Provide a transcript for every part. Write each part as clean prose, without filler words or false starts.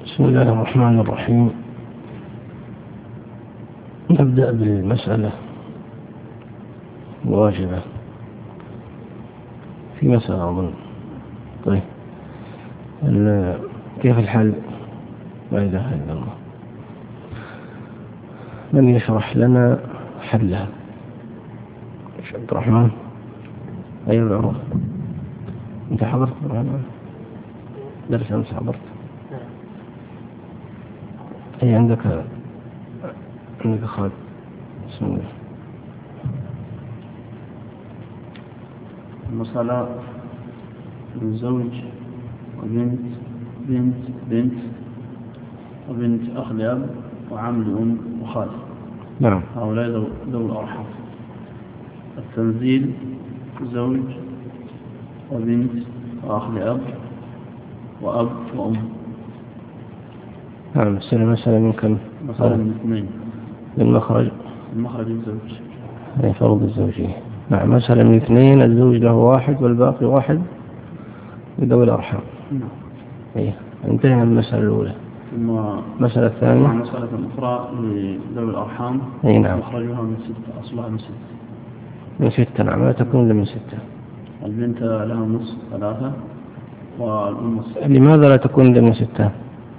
بسم الله الرحمن الرحيم. نبدأ بالمسألة الواجبة في مسألة أظن. طيب كيف الحل؟ لا إله إلا الله. من يشرح لنا حلها؟ عبد الرحمن. أيوة العروض. أنت حضرت درس أمس؟ حضرت؟ أي عندك خالد. بسم الله. المسألة من زوج وبنت بنت وبنت أخ لأب وعم لأم وخال. نعم. هؤلاء ذوي الأرحام. التنزيل زوج وبنت وأخ لأب وأب وأم. نعم. مسألة من كم؟ مسألة من اثنين. المخرج الزوج. أي فرض الزوجية. نعم. مسألة من اثنين، الزوج له واحد والباقي واحد لذوي الأرحام. نعم. أي انتهينا من المسألة الأولى. ثم مسألة الثانية مسألة أخرى لذوي الأرحام. أي نعم. مخرجها من 6، أصلها من 6. من 6. نعم. لا تكون إلا من 6. البنت لها نصف 3 والأم 6. لماذا لا تكون إلا من 6؟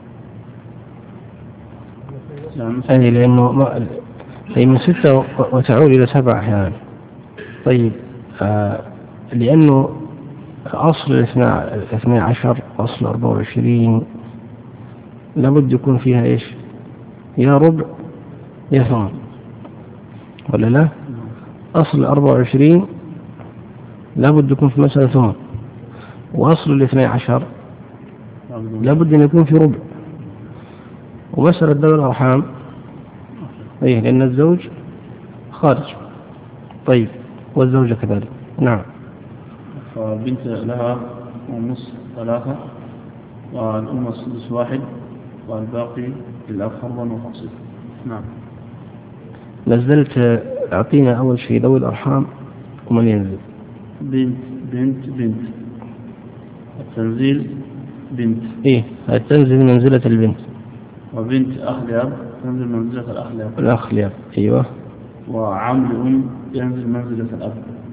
أي لأنه هي من 6 وتعود إلى 7 أحيانا. طيب لأنه أصل 12 أصل 24 لابد يكون فيها إيش؟ يا ربع يا ثمن، ولا لا؟ أصل 24 لابد يكون في مسألة ثمن، وأصل 12 لابد أن يكون في ربع. ومسألة ذوي الأرحام أيه لأن الزوج خارج. طيب والزوجة كذلك. نعم. فالبنت لها نصف 3 والأم السدس 1 والباقي للأب فرضا وتقسيطا. نعم. نزلت. أعطينا أول شيء ذوي الأرحام ومن ينزل. بنت التنزيل بنت. إيه تنزل منزلة البنت. وبنت أخ لأب تنزل منزلة الأخ لأب. أيوة. وعم لأم ينزل منزلة الأب.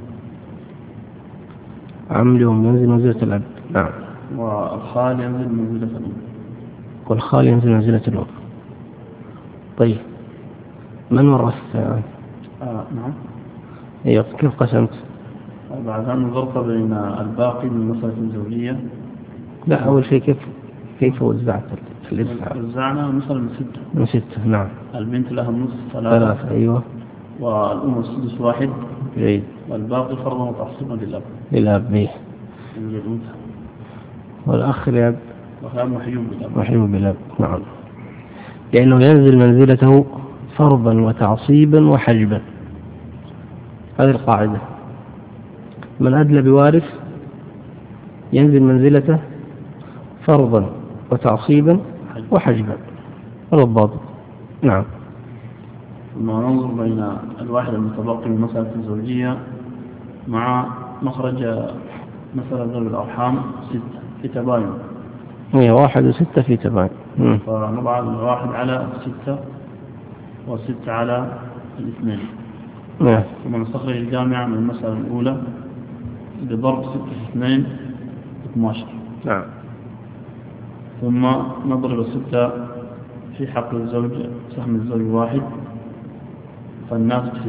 عم لأم ينزل منزلة الأب. نعم. والخال ينزل منزلة الأم. والخال ينزل منزلة الأم. طيب من ورث؟ نعم. أيوة. كيف قسمت؟ بعد أن نظرت بين الباقي من مسألة الزوجية. لا أول شيء كيف وزعت الإرث؟ وزعنا مسألة من 6. نعم. البنت لها النصف 3. أيوة. والأم السدس 1. جيد. والباقي فرضا وتعصيبا للأب. به. والأخ لأب محيوب بالأب. نعم. لأنه ينزل منزلته فرضا وتعصيبا وحجبا. هذه القاعدة. من أدلى بوارث ينزل منزلته فرضا وتعصيبا وحجبا. هذا الضابط. نعم. ثم ننظر بين الواحد المتبقي من مسألة الزوجية مع مخرج مسألة ذوي الأرحام 6 في تباين. هي 1 و6 في تباين. فنضع 1 على 6 و6 على 2. نعم. ثم نستخرج الجامعة من المسألة الأولى بضرب 6 في 2 12. نعم. ثم نضرب 6 في حق الزوج سهم الزوج 1 فالناتج 6.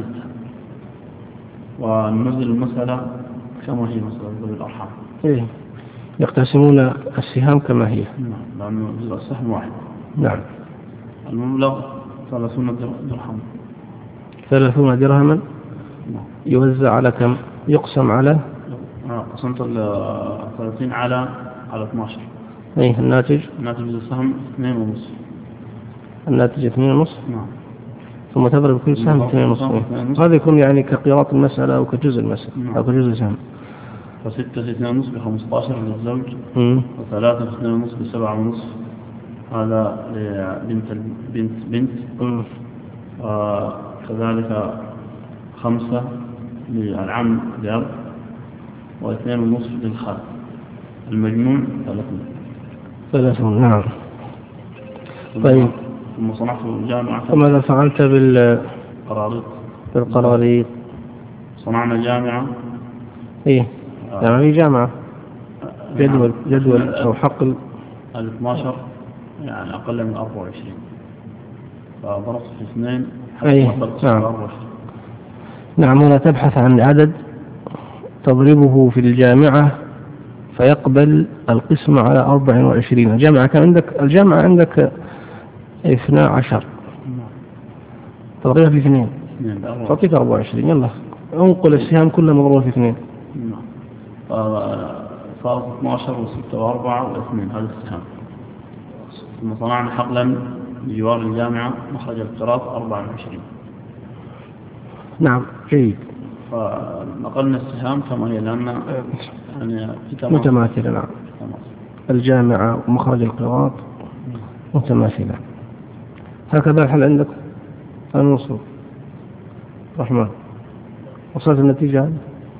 وننزل المسألة كما هي مسألة ذوي الأرحام. إيه يقتسمون السهام كما هي. نعم. لأنه جزء السهم 1. نعم. المبلغ 30 درهم. 30 درهما. نعم. يوزع على كم؟ يقسم على قسمت 30 على 12. أيه الناتج السهم 2.5. الناتج 2.5. نعم. ثم تضرب كل سهم 2.5. هذا يكون يعني كقيراط المسألة أو كجزء المسألة. نعم. أو كجزء سهم. ف6 في 2.5 ب15 للزوج. و3 في 2.5 ب7.5. هذا لبنت. وكذلك 5 للعم لأب و2.5 للخال. المجموع 30. نعم. طيب. ثم صنعت جامعة. وماذا فعلت بالقراريط؟ صنعنا جامعة. إيه يعني جامعة جدول أو حقل 12 يعني أقل من 24 فضربت في 2 أيه. حتى نعم. 24. نعم. هنا تبحث عن عدد تضربه في الجامعة فيقبل القسم على 24. الجامعة عندك 12 تضربها في 2 تعطيك 24. يلا انقل السهام كلها مضروبة في 2. صارت 12 و6 و4 و2 هذا السهام. ثم صنعنا حقلا بجوار الجامعة مخرج القراط 24. نعم جيد. فنقلنا السهام كما هي لأن يعني متماثلة. نعم. الجامعة ومخرج القراط متماثلة. هكذا الحل عندك النصر رحمن. وصلت النتيجة هذه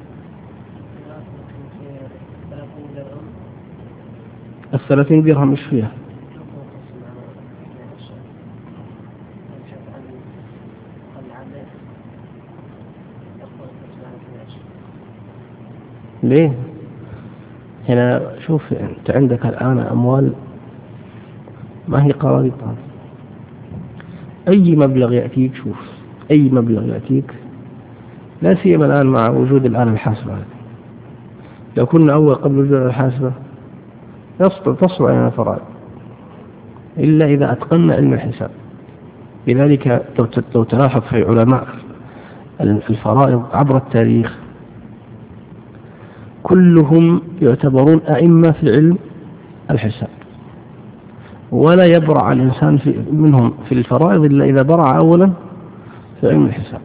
30 درهم مش فيها. ليه؟ هنا شوف أنت عندك الآن أموال ما هي قراريط. أي مبلغ يأتيك، شوف أي مبلغ يأتيك لا سيما الآن مع وجود الآلة الحاسبة. لو كنا أول قبل وجود الآلة الحاسبة تصل علينا فرائض إلا إذا أتقنا علم الحساب. لذلك لو تلاحظ في علماء الفرائض عبر التاريخ كلهم يعتبرون أئمة في علم الحساب، ولا يبرع الإنسان منهم في الفرائض إلا إذا برع أولا في علم الحساب.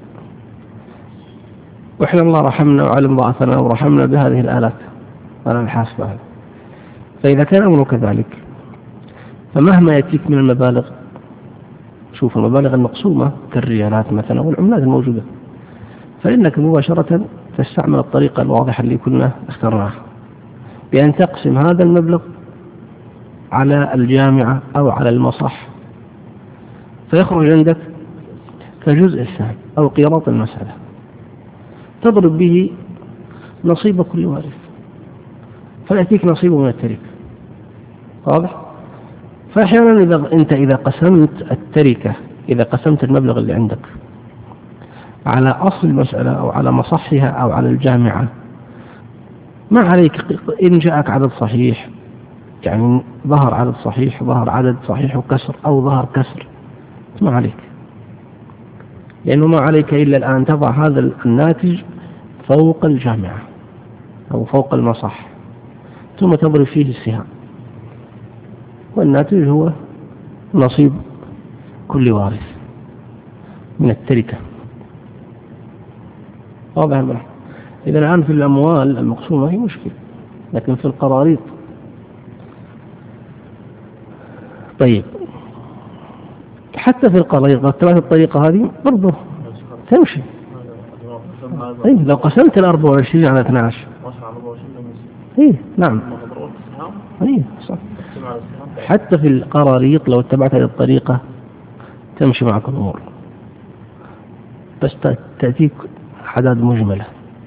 وإحنا الله رحمنا وعلم ضعفنا ورحمنا بهذه الآلات الحاسبة. فإذا كان أمره كذلك فمهما يأتيك من المبالغ، شوف المبالغ المقسومة كالريالات مثلا والعملات الموجودة، فإنك مباشرة تستعمل الطريقة الواضحة اللي كنا اخترناها بأن تقسم هذا المبلغ على الجامعة أو على المصح فيخرج عندك كجزء السهم أو قيراط المسألة تضرب به نصيب كل وارث فيأتيك نصيبه من التركة. واضح؟ فأحيانا إذا قسمت التركة، إذا قسمت المبلغ اللي عندك على أصل المسألة أو على مصحها أو على الجامعة، ما عليك إن جاءك عدد صحيح، يعني ظهر عدد صحيح، ظهر عدد صحيح وكسر، أو ظهر كسر، ما عليك، لأنه ما عليك إلا الآن تضع هذا الناتج فوق الجامعة أو فوق المصح ثم تضرب فيه السهام، والناتج هو نصيب كل وارث من التركة. واضح يا مرحبا؟ إذا الآن في الأموال المقسومة هي مشكلة، لكن في القراريط طيب حتى في القراريط قد الطريقة هذه برضه تمشي. طيب لو قسمت 24 على 12 نعم صح. حتى في القراريط لو اتبعت هذه الطريقة تمشي معك الأمور، بس تأتيك أعداد مجملة،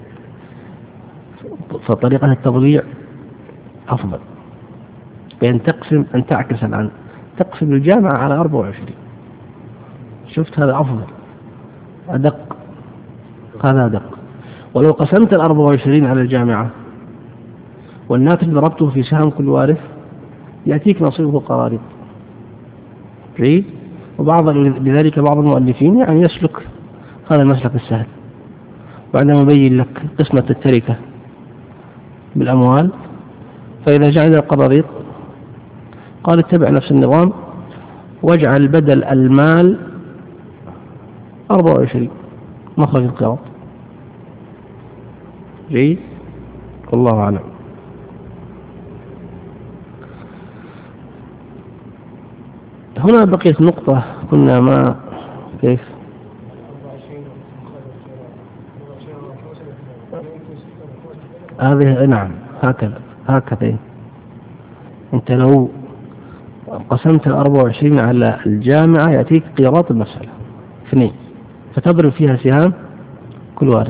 فطريقة التضليع أفضل بأن أن تعكس الآن تقسم الجامعة على 24. شفت هذا أفضل أدق، هذا أدق. ولو قسمت 24 على الجامعة والناتج ضربته في سهم كل وارث يأتيك نصيبه قراريط. جيد. لذلك بعض المؤلفين يعني يسلك هذا المسلك السهل بعدما يبين لك قسمة التركة بالأموال، فإذا جعل القراريط قال اتبع نفس النظام واجعل بدل المال 24 مخرج القراط. جيد. والله أعلم. هنا بقيت نقطة كنا ما كيف هذه. نعم هكذا. أنت لو قسمت 24 على الجامعة يأتيك قيراط المسألة 2، فتضرب فيها سهام كل وارث.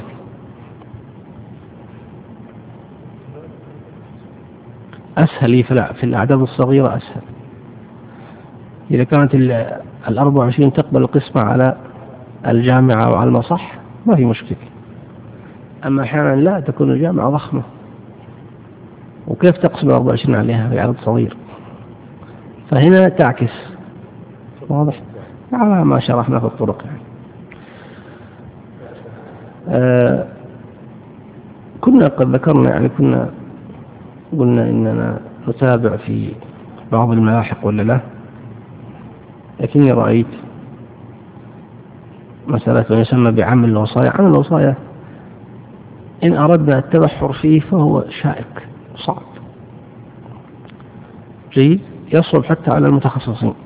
أسهل في الأعداد الصغيرة أسهل. إذا كانت 24 تقبل القسمة على الجامعة وعلى المصح ما في مشكلة. أما أحيانا لا تكون الجامعة ضخمة، وكيف تقسم 24 عليها في عدد صغير؟ فهنا تعكس. واضح على ما شرحنا في الطرق يعني. كنا قد ذكرنا يعني قلنا إننا نتابع في بعض الملاحق ولا لا، لكني رأيت مسألة يسمى بعمل الوصايا. عمل الوصايا إن أردنا التبحر فيه فهو شائك صعب جيد، يصعب حتى على المتخصصين.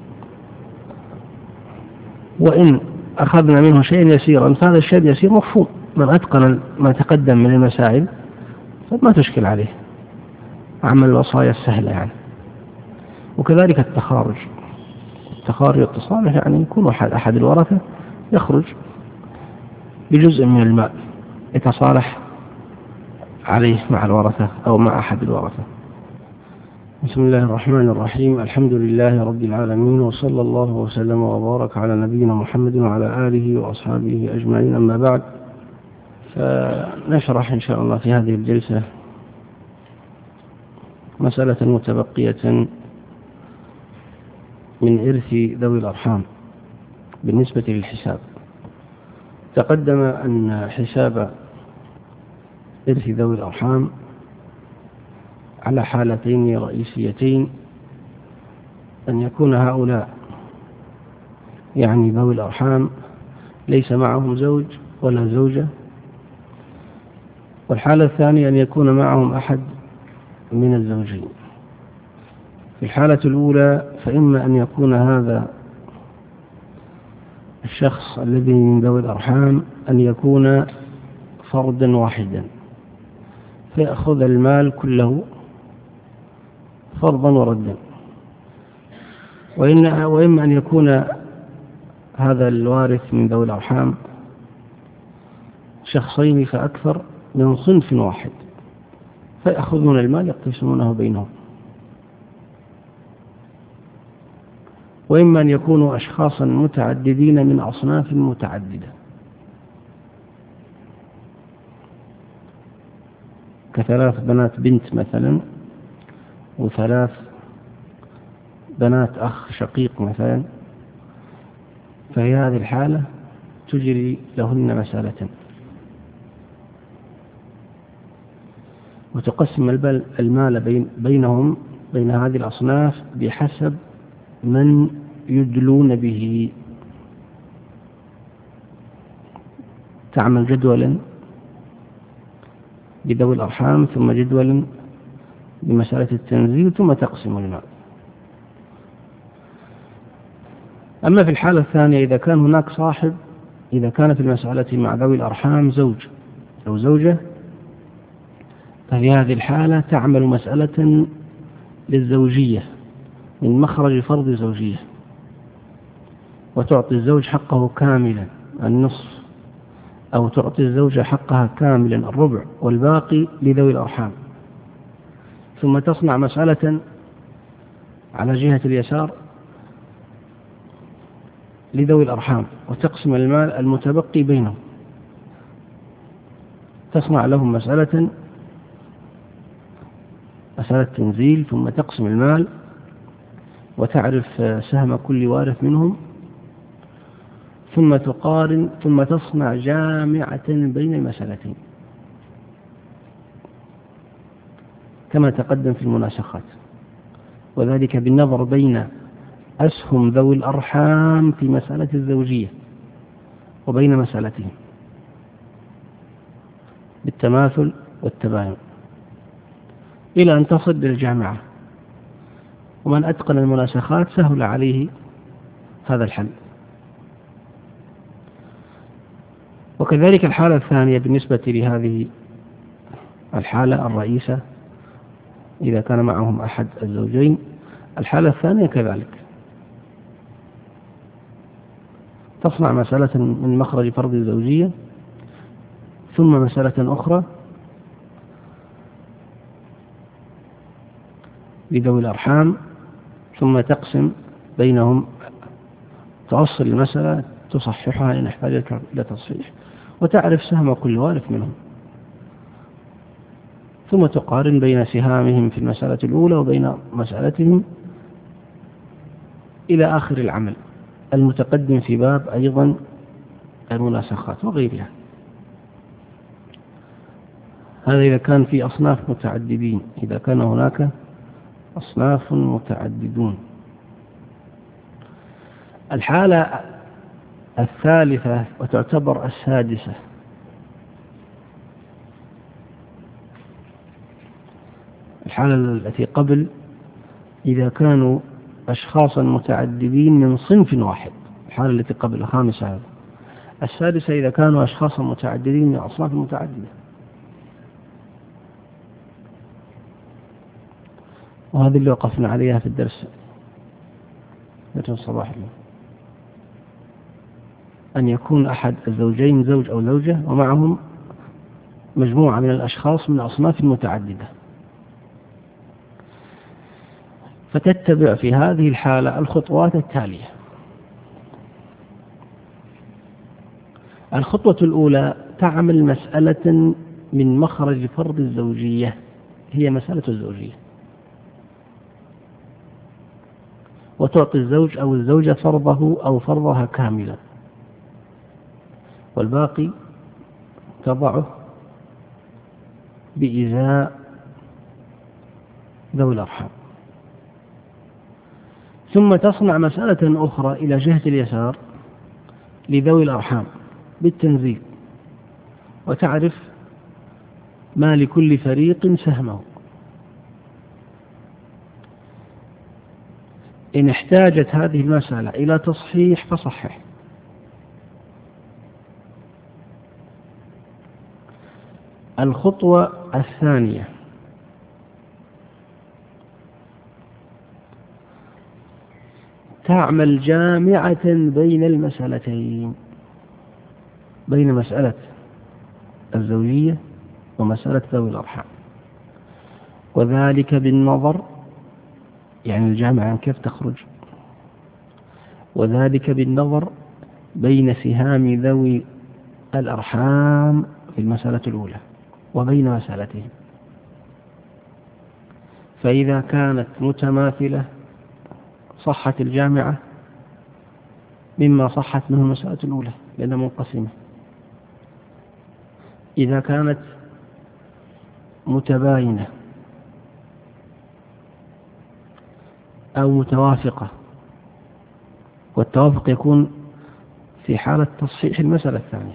وإن أخذنا منه شيء يسيرا فهذا الشيء اليسير مفهوم، من أتقن ما تقدم من المسائل فما تشكل عليه. عمل الوصايا السهلة يعني. وكذلك التخارج والتصالح، يعني يكون أحد الورثة يخرج بجزء من المال يتصالح عليه مع الورثة أو مع أحد الورثة. بسم الله الرحمن الرحيم. الحمد لله رب العالمين، وصلى الله وسلم وبارك على نبينا محمد وعلى آله وأصحابه أجمعين. أما بعد، فنشرح إن شاء الله في هذه الجلسة مسألة متبقية من إرث ذوي الأرحام بالنسبة للحساب. تقدم أن حساب إرث ذوي الأرحام على حالتين رئيسيتين: أن يكون هؤلاء يعني ذوي الأرحام ليس معهم زوج ولا زوجة، والحالة الثانية أن يكون معهم أحد من الزوجين. في الحالة الأولى فإما أن يكون هذا الشخص الذي من ذوي الأرحام أن يكون فردا واحدا فيأخذ المال كله فرضا وردا، وإما أن يكون هذا الوارث من ذوي الأرحام شخصين فأكثر من صنف واحد فيأخذون المال يقتسمونه بينهم، وإما أن يكونوا أشخاصا متعددين من أصناف متعددة كثلاث بنات بنت مثلا، وثلاث بنات أخ شقيق مثلا، فهي هذه الحالة تجري لهن مسألة، وتقسم المال بينهم بين هذه الأصناف بحسب من يدلون به. تعمل جدولا بذوي الأرحام، ثم جدولا بمسألة التنزيل، ثم تقسم المال. أما في الحالة الثانية إذا كان هناك صاحب، إذا كانت المسألة مع ذوي الأرحام زوج أو زوجة، ففي هذه الحالة تعمل مسألة للزوجية من مخرج فرض زوجية، وتعطي الزوج حقه كاملا النصف، أو تعطي الزوجة حقها كاملا الربع، والباقي لذوي الأرحام. ثم تصنع مسألة على جهة اليسار لذوي الأرحام وتقسم المال المتبقي بينهم، تصنع لهم مسألة تنزيل، ثم تقسم المال وتعرف سهم كل وارث منهم، ثم تقارن، ثم تصنع جامعة بين المسألتين كما تقدم في المناسخات، وذلك بالنظر بين أسهم ذوي الأرحام في مسألة الزوجية وبين مسألتهم بالتماثل والتباين إلى أن تصل للجامعة. ومن أتقن المناسخات سهل عليه هذا الحل. وكذلك الحالة الثانية بالنسبة لهذه الحالة الرئيسة إذا كان معهم أحد الزوجين، الحالة الثانية كذلك، تصنع مسألة من مخرج فرض الزوجية، ثم مسألة أخرى لذوي الأرحام، ثم تقسم بينهم، توصل المسألة تصححها إن احتاجت إلى تصحيح، وتعرف سهم كل وارث منهم، ثم تقارن بين سهامهم في المسألة الأولى وبين مسألتهم إلى آخر العمل المتقدم في باب أيضا المناسخات وغيرها. هذا إذا كان في أصناف متعددين، إذا كان هناك أصناف متعددون. الحالة الثالثة وتعتبر السادسة، الحالة التي قبل إذا كانوا أشخاصا متعددين من صنف واحد، الحالة التي قبل الخامسة هذا. السادسة إذا كانوا أشخاصا متعددين من أصناف متعددة، وهذه اللي وقفنا عليها في درس الصباح اليوم، أن يكون أحد الزوجين زوج أو زوجة ومعهم مجموعة من الأشخاص من أصناف متعددة، فتتبع في هذه الحالة الخطوات التالية. الخطوة الأولى تعمل مسألة من مخرج فرض الزوجية، هي مسألة الزوجية، وتعطي الزوج أو الزوجة فرضه أو فرضها كاملا، والباقي تضعه بإزاء ذوي الأرحام. ثم تصنع مسألة أخرى إلى جهة اليسار لذوي الأرحام بالتنزيل، وتعرف ما لكل فريق سهمه، إن احتاجت هذه المسألة إلى تصحيح فصحح. الخطوة الثانية تعمل جامعة بين المسألتين، بين مسألة الزوجية ومسألة ذوي الأرحام، وذلك بالنظر، يعني الجامعة كيف تخرج، وذلك بالنظر بين سهام ذوي الأرحام في المسألة الأولى وبين مسألتهم، فإذا كانت متماثلة صحت الجامعة مما صحت منه المسألة الأولى لأنها منقسمة. إذا كانت متباينة أو متوافقة، والتوافق يكون في حالة تصحيح المسألة الثانية،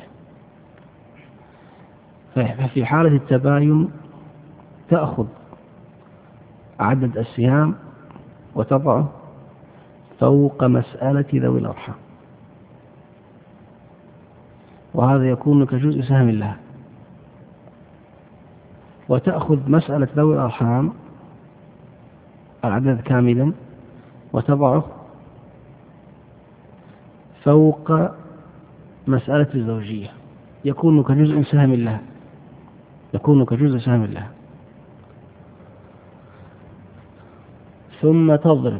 ففي حالة التباين تأخذ عدد السهام وتضعه فوق مسألة ذوي الأرحام، وهذا يكون كجزء سهم لها، وتأخذ مسألة ذوي الأرحام العدد كاملا وتضعه فوق مسألة الزوجية، يكون كجزء سهم لها، يكون كجزء سهم لها. ثم تضرب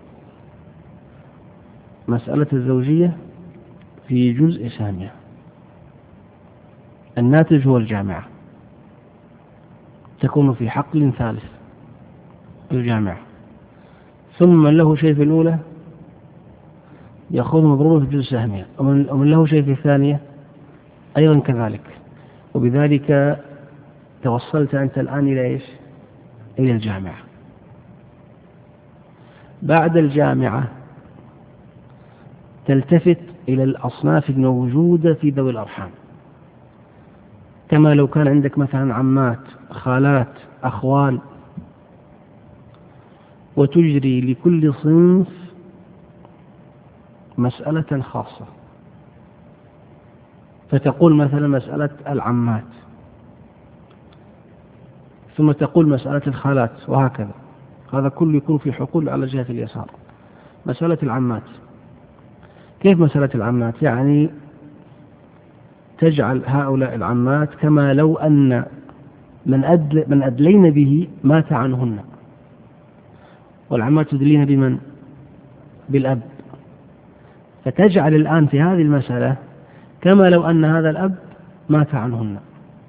مسألة الزوجية في جزء سامية، الناتج هو الجامعة، تكون في حقل ثالث الجامعة، ثم من له شيء في الأولى يأخذ مضروبة في جزء سهمها، ومن له شيء في الثانية أيضا كذلك، وبذلك توصلت أنت الآن إلى إيش؟ إلى الجامعة. بعد الجامعة تلتفت إلى الأصناف الموجودة في ذوي الأرحام، كما لو كان عندك مثلا عمات، خالات، أخوال، وتجري لكل صنف مسألة خاصة، فتقول مثلا مسألة العمات، ثم تقول مسألة الخالات، وهكذا، هذا كله يكون في حقول على جهة اليسار. مسألة العمات، كيف مسألة العمات؟ يعني تجعل هؤلاء العمات كما لو أن من أدلين به مات عنهن، والعمات تدلين بمن؟ بالأب. فتجعل الآن في هذه المسألة كما لو أن هذا الأب مات عنهن.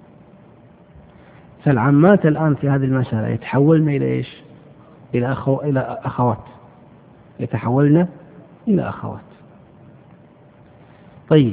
فالعمات الآن في هذه المسألة يتحولن إلى إيش؟ إلى أخوات، يتحولن إلى أخوات. طيب،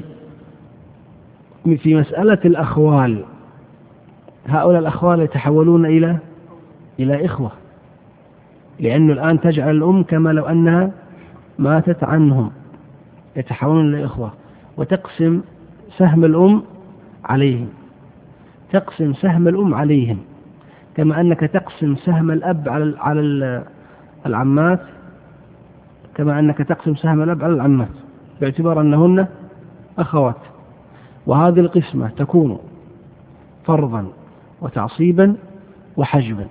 في مسألة الأخوال، هؤلاء الأخوال يتحولون إلى إخوة، لأنه الآن تجعل الأم كما لو أنها ماتت عنهم، يتحولون إلى إخوة، وتقسم سهم الأم عليهم، تقسم سهم الأم عليهم، كما أنك تقسم سهم الأب على العمات، كما أنك تقسم سهم الأب على العمات، باعتبار أنهن أخوات. وهذه القسمة تكون فرضا وتعصيبا وحجبا.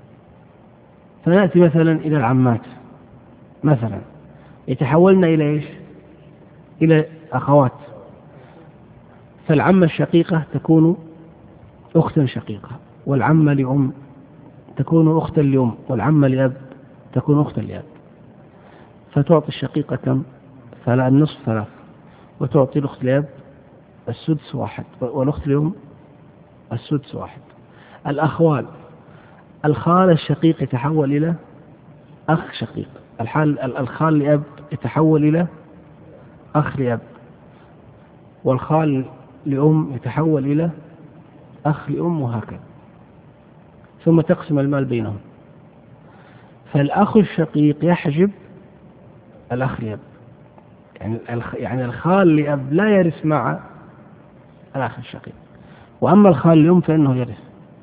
فنأتي مثلا إلى العمات، مثلا يتحولن إلى إيش؟ إلى أخوات. فالعمة الشقيقة تكون أختا شقيقة، والعمة لأم تكون أختا لأم، والعمة لأب تكون أختا لأب. فتعطي الشقيقة كم؟ النصف 3، وتعطي الأخت لأب السدس 1، والأخت لأم السدس 1. الأخوال، الخال الشقيق يتحول إلى أخ شقيق، الخال لأب يتحول إلى أخ لأب، والخال لأم يتحول إلى أخ لأم، وهكذا. ثم تقسم المال بينهم. فالأخ الشقيق يحجب الأخ لأب، يعني الخال لأب لا يرث مع الأخ الشقيق، وأما الخال لأم فإنه يرث.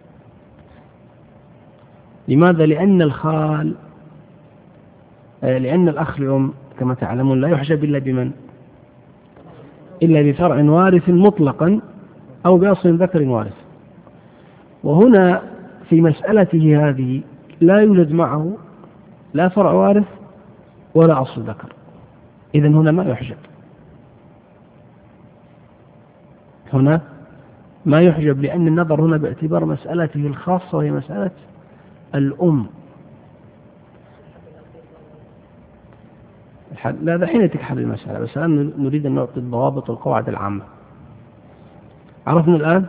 لماذا؟ لأن الأخ لأم كما تعلمون لا يحجب إلا بمن؟ إلا بفرع وارث مطلقا أو بأصل ذكر وارث. وهنا في مسألته هذه لا يولد معه لا فرع وارث ولا أصل ذكر، إذن هنا ما يحجب، هنا ما يحجب، لأن النظر هنا باعتبار مسألته الخاصة وهي مسألة الأم. لا، دحين يأتيك حل المسألة، بس الآن نريد أن نعطي الضوابط والقواعد العامة. عرفنا الآن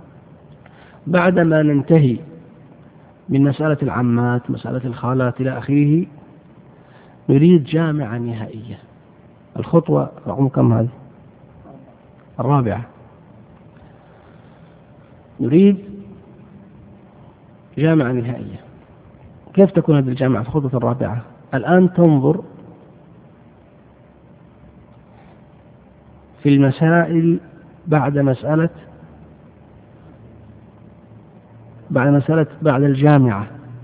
بعدما ننتهي من مسألة العمات، مسألة الخالات إلى آخره، نريد جامعة نهائية. الخطوة رقم كم هذه؟ 4. نريد جامعة نهائية. كيف تكون هذه الجامعة في الخطوة 4؟ الآن تنظر في المسائل بعد الجامعة.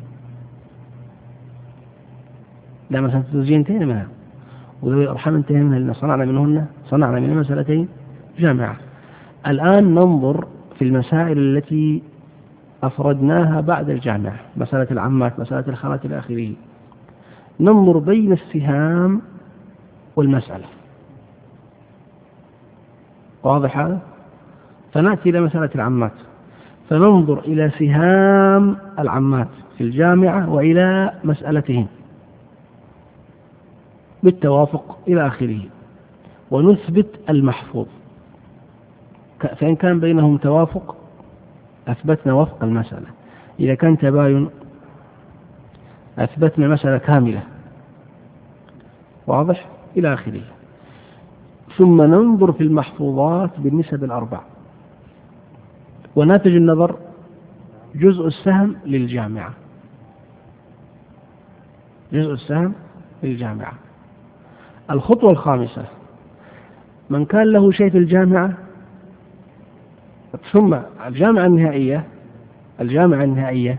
لا، مثلا الزوجين انتهينا منها، وذوي الأرحام انتهينا منها، لأن صنعنا من مسألتين جامعة. الآن ننظر في المسائل التي أفردناها بعد الجامعة، مسألة العمات، مسألة الخالات إلى آخره. ننظر بين السهام والمسألة. واضح هذا؟ فنأتي إلى مسألة العمات، فننظر إلى سهام العمات في الجامعة وإلى مسألتهم بالتوافق إلى آخره، ونثبت المحفوظ. فإن كان بينهم توافق أثبتنا وفق المسألة، إذا كان تباين أثبتنا مسألة كاملة. واضح؟ إلى آخره. ثم ننظر في المحفوظات بالنسب ال4، وناتج النظر جزء السهم للجامعة، جزء السهم للجامعة. الخطوة 5، من كان له شيء في الجامعة، ثم الجامعة النهائية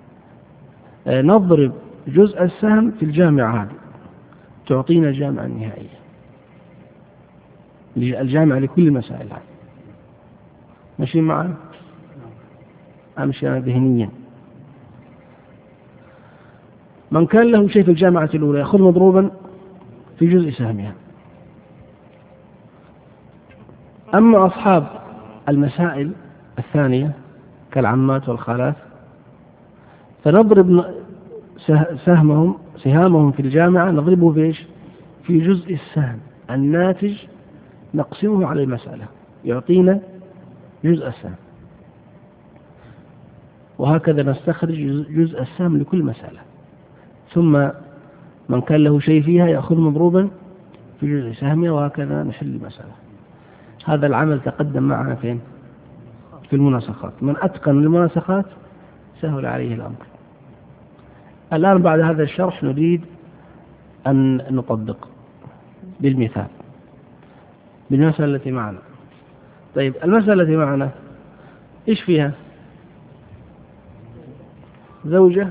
نضرب جزء السهم في الجامعة هذه، تعطينا الجامعة النهائية، الجامعة لكل المسائل هذه. ماشي معنا؟ أمشي أنا ذهنيا. من كان له شيء في الجامعة الأولى يأخذ مضروبا في جزء سهمها. أما أصحاب المسائل الثانية كالعمات والخالات فنضرب سهامهم في الجامعة نضربه بإيش؟ في جزء السهم الناتج نقسمه على المسألة يعطينا جزء السهم، وهكذا نستخرج جزء السهم لكل مسألة. ثم من كان له شيء فيها يأخذ مضروبا في جزء سهمها، وهكذا نحل المسألة. هذا العمل تقدم معنا فين؟ في المناسخات. من أتقن المناسخات سهل عليه الأمر. الآن بعد هذا الشرح نريد أن نطبق بالمثال بالمسألة التي معنا. طيب المسألة التي معنا إيش فيها؟ زوجة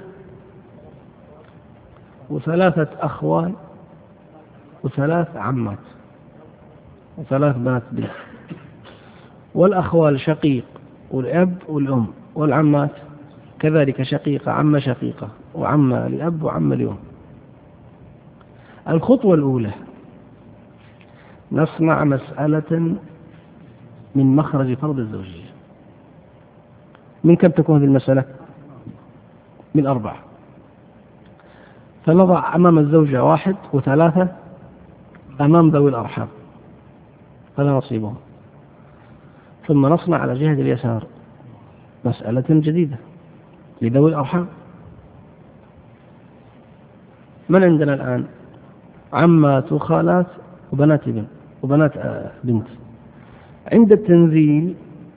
وثلاثة أخوال وثلاث عمات وثلاث بنات بنت، والأخوال شقيق والأب والأم، والعمات كذلك شقيقة عمة شقيقة وعمة لأب وعمة لأم. الخطوة الأولى نصنع مسألة من مخرج فرض الزوجية. من كم تكون هذه المسألة؟ من 4. فنضع أمام الزوجة 1 و3 أمام ذوي الأرحام فلا نصيبهم، ثم نصنع على جهة اليسار مسألة جديدة لذوي الأرحام. من عندنا الآن؟ عمات وخالات وبنات بنت. عند التنزيل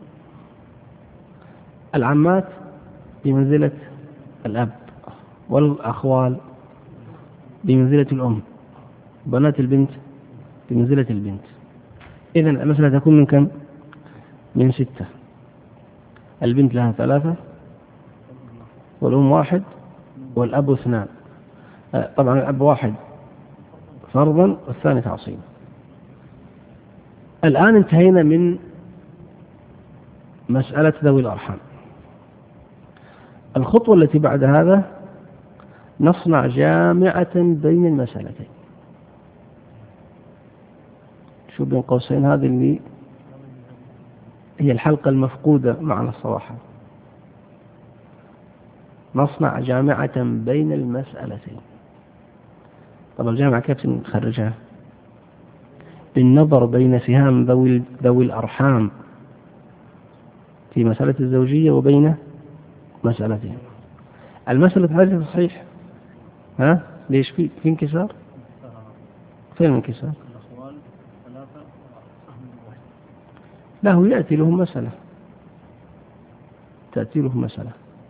العمات بمنزلة الأب، والأخوال بمنزلة الأم، بنات البنت بمنزلة البنت. إذن المسألة تكون من كم؟ من 6. البنت لها 3 والأم 1 والأب 2. طبعا الأب 1 فرضا والثاني تعصيبا. الآن انتهينا من مسألة ذوي الأرحام. الخطوة التي بعد هذا نصنع جامعة بين المسألتين. شو بين قوسين هذه اللي هي الحلقة المفقودة معنا الصراحة. نصنع جامعة بين المسألتين. طب الجامعة كيف نخرجها؟ بالنظر بين سهام ذوي الأرحام في مسألة الزوجية وبين مسألتين. المسألة هذه صحيح؟ ها؟ ليش في انكسار؟ فين الانكسار؟ لا، هو يأتي لهم مسألة، تأتي لهم مسألة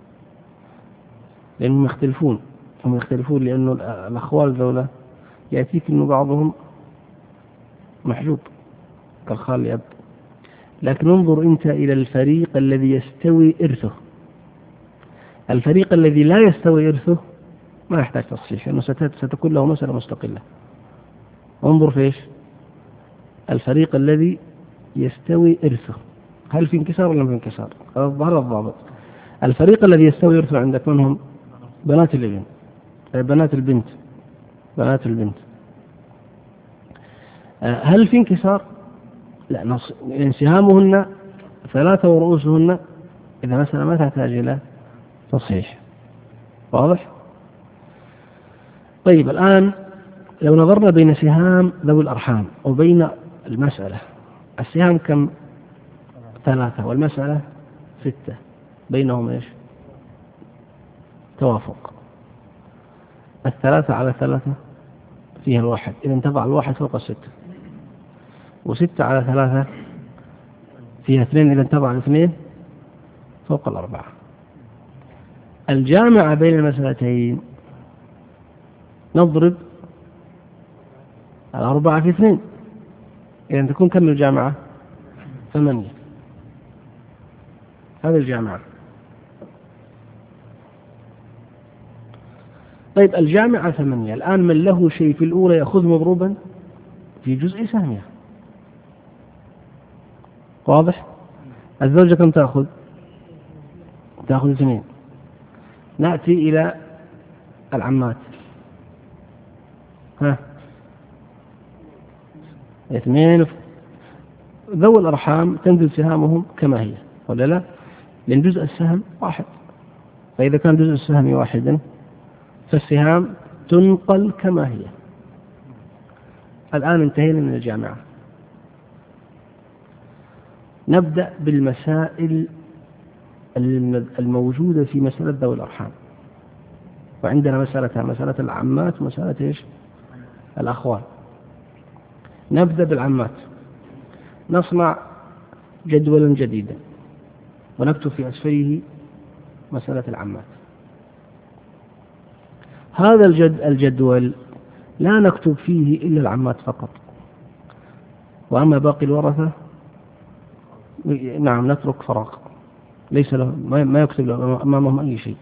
لأنهم يختلفون. هم يختلفون لأنه الأخوال ذولا يأتيك أنه بعضهم محجوب كالخال لأب، لكن انظر أنت إلى الفريق الذي يستوي إرثه. الفريق الذي لا يستوي إرثه ما يحتاج تصحيح لأنه ستكون له مسألة مستقلة. انظر فيش الفريق الذي يستوي إرثه، هل في انكسار ولا في انكسار؟ ظهر الضابط. الفريق الذي يستوي إرثه عندك من هم؟ بنات الابن، بنات البنت. هل في انكسار؟ لا، انسهامهن 3 ورؤوسهن، إذا مثلا ما تحتاج إلى تصحيح. واضح؟ طيب الآن لو نظرنا بين سهام ذوي الأرحام وبين المسألة، السهام كم؟ 3 والمسألة 6، بينهم إيش؟ توافق. 3 على 3 فيها 1، إذا تضع 1 فوق 6، و6 على 3 فيها 2، إذا تضع 2 فوق 4. الجامعة بين المسألتين نضرب 4 في 2، إذا تكون كم الجامعة؟ 8. هذه الجامعة. طيب الجامعة 8. الآن من له شيء في الأولى يأخذ مضروبا في جزء سهمها. واضح؟ الزوجة كم تأخذ 2. نأتي إلى العمات؟ ها، 2. ذوي الأرحام تنزل سهامهم كما هي ولا لا؟ لأن جزء السهم واحد، فإذا كان جزء السهم واحدا فالسهام تنقل كما هي. الآن انتهينا من الجامعة. نبدأ بالمسائل الموجودة في مسألة ذوي الأرحام. وعندنا مسألة العمات ومسألة إيش؟ الأخوال. نبدأ بالعمات. نصنع جدولا جديدا ونكتب في أسفله مسألة العمات. هذا الجدول لا نكتب فيه إلا العمات فقط، وأما باقي الورثة نعم نترك فراغ، ليس له ما يكتب له أمامهم أي شيء.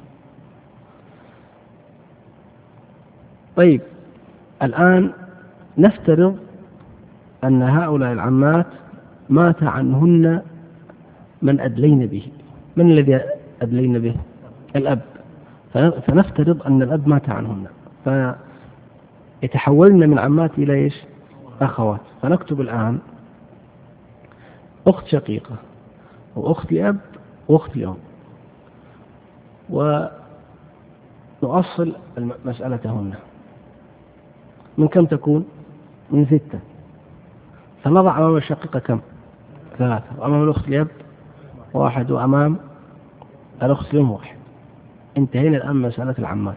طيب الآن نفترض أن هؤلاء العمات مات عنهن من أدلين به. من الذي أدلين به؟ الأب. فنفترض أن الأب مات عنهن، فيتحولن من عمات إلى إيش؟ أخوات. فنكتب الآن أخت شقيقة وأخت لأب وأخت لأم، ونؤصل مسألتهن. من كم تكون؟ من 6. فنضع أمام الشقيقة كم؟ 3، وأمام الأخت لأب 1، وأمام الأخت لأم 1. انتهينا الآن مسألة العمات.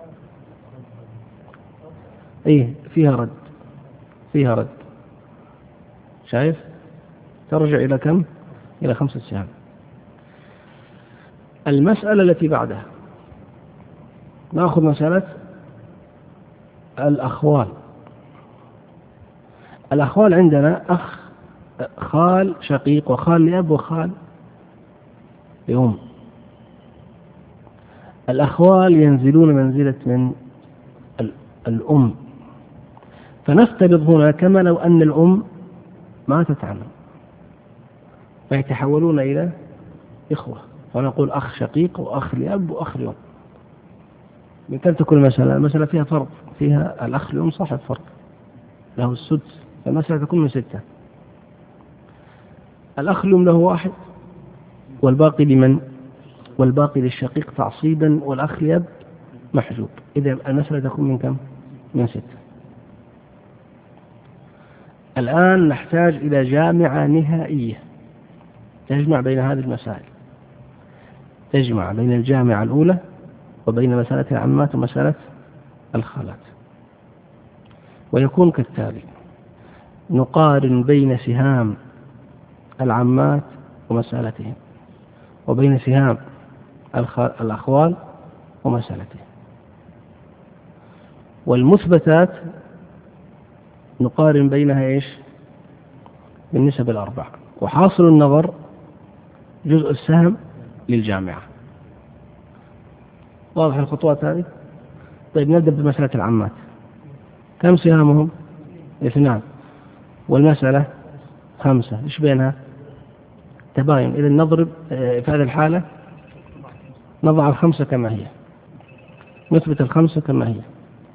إيه فيها رد شايف؟ ترجع إلى كم؟ إلى 5 سهام. المسألة التي بعدها نأخذ مسألة الأخوال. الأخوال عندنا خال شقيق وخال لأب وخال لأم. الأخوال ينزلون منزلة من الأم، فنفترض هنا كما لو أن الأم ماتت عنهم، فيتحولون إلى إخوة، فنقول أخ شقيق وأخ لأب وأخ لأم. من كم تكون المسألة فيها فرق، فيها الأخ لأم صاحب فرق له السدس، فالمسألة تكون من 6. الأخ لأم له 1 والباقي لمن؟ والباقي للشقيق تعصيبا، والأخ لأب محجوب. إذا المسألة تكون من كم؟ من 6. الآن نحتاج إلى جامعة نهائية تجمع بين هذه المسائل، تجمع بين الجامعة الأولى وبين مسألة العمات ومسألة الخالات، ويكون كالتالي: نقارن بين سهام العمات ومسألتهم وبين سهام الأخوال ومسألتهم، والمثبتات نقارن بينها إيش؟ بالنسب الأربع، وحاصل النظر جزء السهم للجامعة. واضح الخطوات هذه؟ طيب نبدأ بمسألة العمات. كم سهامهم؟ 2، والمسألة 5. إيش بينها؟ تباين. إذا نضرب في هذه الحالة نضع 5 كما هي، نثبت 5 كما هي.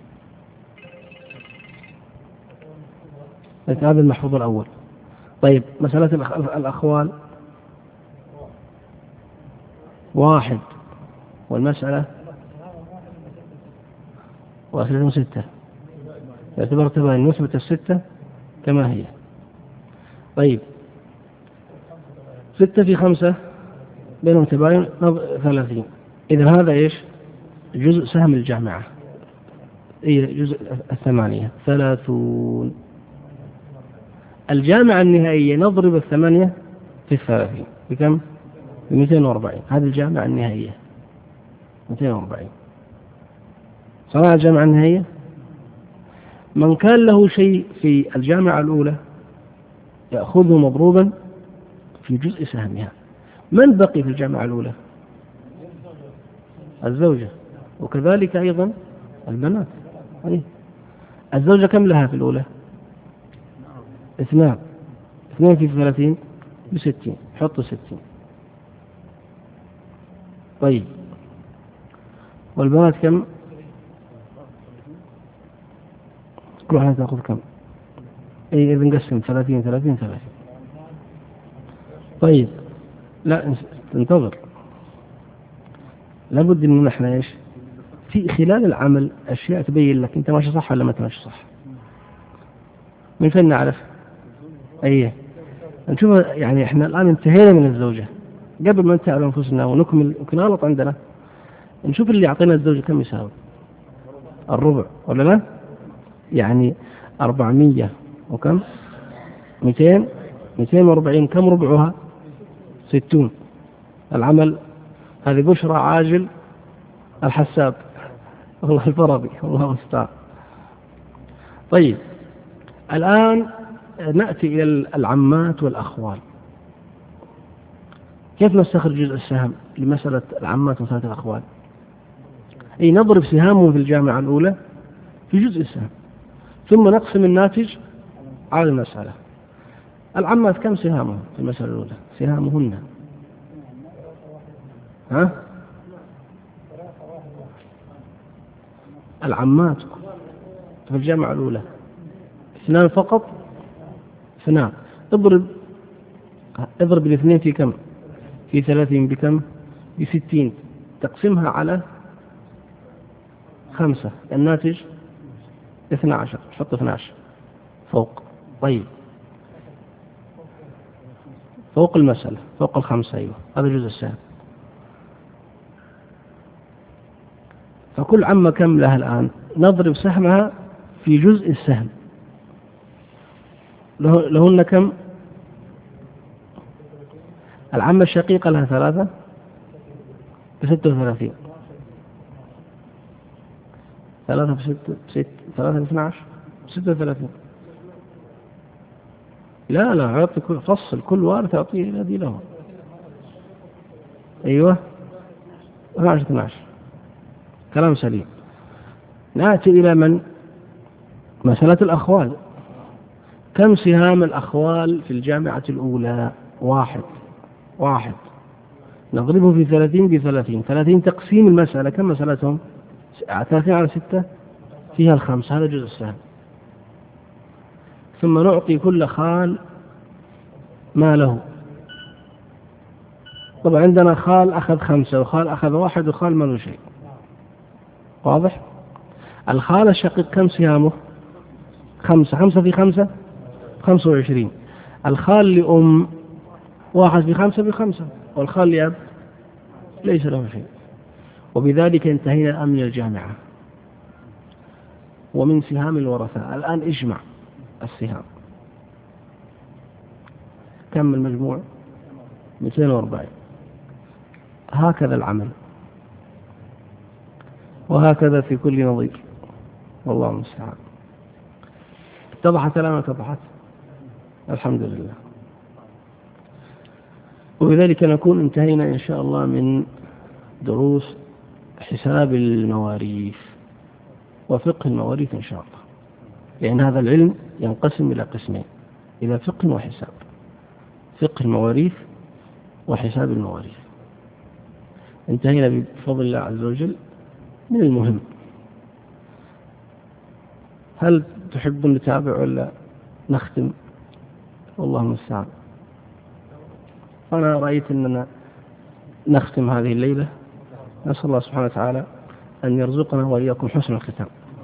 هذا المحفوظ الأول. طيب مسألة الأخوال 1، والمسألة 6. يعتبر تباين، نثبت 6 كما هي. طيب 6 في 5 بينهم تباين 30. إذا هذا إيش؟ جزء سهم الجامعة، جزء 8 30. الجامعة النهائية نضرب 8 في 30 بكم؟ ب 240. هذه الجامعة النهائية 240. صنع الجامعة النهائية. من كان له شيء في الجامعة الأولى يأخذه مضروبا في جزء سهمها. من بقي في الجامعة الأولى؟ الزوجة، وكذلك أيضا البنات. الزوجة كم لها في الأولى؟ 2 في 30 ب60. حط 60. طيب والبنات كم؟ كل واحدة تأخذ كم؟ أي إذا نقسم 30 30 30. طيب لا انتظر، لابد إن نحن إيش في خلال العمل أشياء تبين لك أنت ماشي صح ولا ما ماشي صح. من فين نعرف؟ أيه نشوف. يعني إحنا الآن انتهينا من الزوجة، قبل ما ننتهي على أنفسنا ونكمل يمكن غلط عندنا، نشوف اللي يعطينا الزوجة كم يساوي. الربع ولا لا؟ يعني 400 وكم 240 كم ربعها 60. العمل هذه بشرى عاجل الحساب والله الفرضي والله المستعان. طيب الآن نأتي إلى العمات والأخوال. كيف نستخرج جزء السهم لمسألة العمات ومسألة الأخوال؟ أي نضرب سهامهم في الجامعة الأولى في جزء السهم، ثم نقسم الناتج على المسألة. العمات كم سهامهم في المسألة الأولى؟ سهامهن العمات في الجامعة الأولى 2 فقط، 2. اضرب الاثنين في كم؟ في 30 بكم؟ ب60. تقسمها على 5 الناتج 12. حط 12 فوق. طيب فوق المسألة فوق 5. أيوة هذا جزء السهم. فكل عمة كم لها الآن؟ نضرب سهمها في جزء السهم. لهن كم؟ العمة الشقيقة لها 3 ب36. 3 ب 36. لا أعطي فصل كل وارث أعطيه الذي له. أيوة 12 كلام سليم. نأتي إلى من؟ مسألة الأخوال. كم سهام الأخوال في الجامعة الأولى؟ 1. نضربه في 30 ب30. 30 تقسيم المسألة كم مسألتهم؟ 30 على 6 فيها 5. هذا جزء السهم. ثم نعطي كل خال ما له. طبعا عندنا خال أخذ 5 وخال أخذ 1 وخال ما له شيء. واضح؟ الخال الشقيق كم سهامه؟ 5 في 5 25. الخال لأم 1 في 5 ب5، والخال لأب ليس له شيء. وبذلك انتهينا الآن من الجامعة ومن سهام الورثة. الآن اجمع السهام. كم المجموع؟ 240. هكذا العمل، وهكذا في كل نظير والله المستعان. اتضحت لنا؟ اتضحت الحمد لله. وبذلك نكون انتهينا إن شاء الله من دروس حساب المواريث وفقه المواريث إن شاء الله، لأن هذا العلم ينقسم إلى قسمين، إلى فقه وحساب. فقه المواريث وحساب المواريث. انتهينا بفضل الله عز وجل من المهم. هل تحبون نتابع ولا نختم؟ والله المستعان. أنا رأيت أننا نختم هذه الليلة. نسأل الله سبحانه وتعالى أن يرزقنا وإياكم حسن الختام.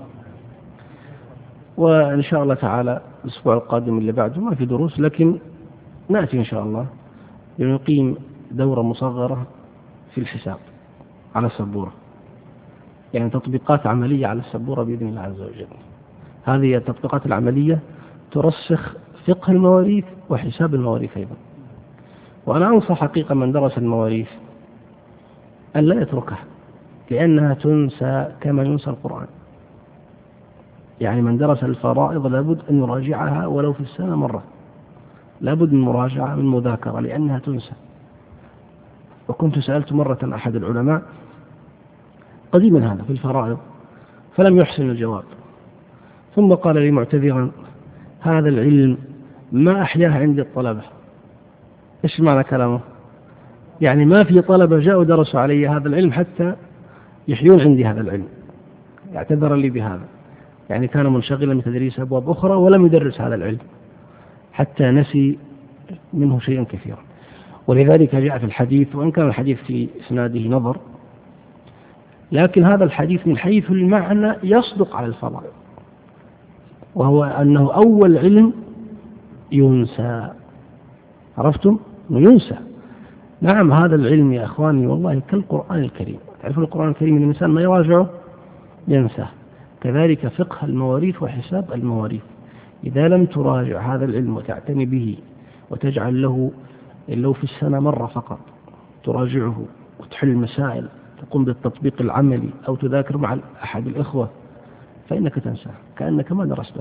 وإن شاء الله تعالى الأسبوع القادم اللي بعده ما في دروس، لكن نأتي إن شاء الله لنقيم دورة مصغرة في الحساب على السبورة، يعني تطبيقات عملية على السبورة بإذن الله عز وجل. هذه التطبيقات العملية ترسخ فقه المواريث وحساب المواريث أيضا. وأنا أنصح حقيقة من درس المواريث أن لا يتركها، لأنها تنسى كما ينسى القرآن. يعني من درس الفرائض لابد أن يراجعها ولو في السنة مرة، لابد من مراجعة من مذاكرة لأنها تنسى. وكنت سألت مرة أحد العلماء قديما هذا في الفرائض فلم يحسن الجواب، ثم قال لي معتذرا: هذا العلم ما أحياه عند الطلبة. إيش معنى كلامه؟ يعني ما في طلبة جاءوا درسوا علي هذا العلم حتى يحيون عندي هذا العلم. اعتذر لي بهذا. يعني كان منشغلا بتدريس أبواب أخرى ولم يدرس هذا العلم حتى نسي منه شيئا كثيرا. ولذلك جاء في الحديث، وإن كان الحديث في إسناده نظر، لكن هذا الحديث من حيث المعنى يصدق على الفرائض، وهو أنه أول علم ينسى. عرفتم؟ ينسى. نعم، هذا العلم يا أخواني والله كالقرآن الكريم. تعرفون القرآن الكريم الإنسان ما يراجعه ينساه. كذلك فقه المواريث وحساب المواريث، إذا لم تراجع هذا العلم وتعتني به وتجعل له لو في السنة مرة فقط تراجعه وتحل المسائل، تقوم بالتطبيق العملي أو تذاكر مع أحد الإخوة، فإنك تنساه كأنك ما درسته.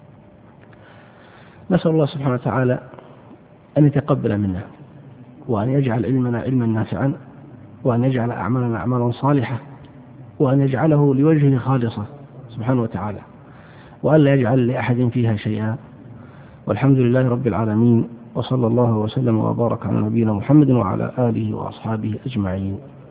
نسأل الله سبحانه وتعالى أن يتقبل منا، وأن يجعل علمنا علما نافعا، وأن يجعل أعمالنا أعمالا صالحة، وأن يجعله لوجهه خالصة سبحانه وتعالى، وأن لا يجعل لأحد فيها شيئا. والحمد لله رب العالمين، وصلى الله وسلم وبارك على نبينا محمد وعلى آله وأصحابه أجمعين.